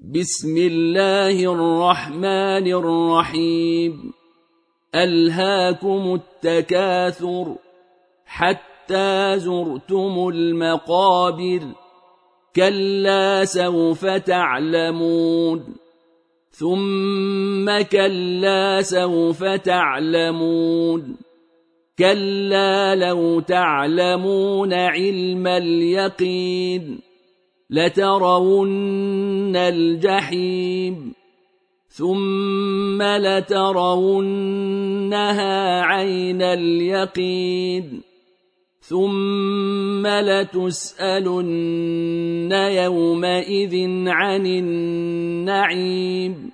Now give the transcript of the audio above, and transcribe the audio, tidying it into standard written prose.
بسم الله الرحمن الرحيم. ألهاكم التكاثر حتى زرتم المقابر، كلا سوف تعلمون، ثم كلا سوف تعلمون، كلا لو تعلمون علم اليقين لترون الجحيم، ثم لترونها عين اليقين، ثم لتسألن يومئذ عن النعيم.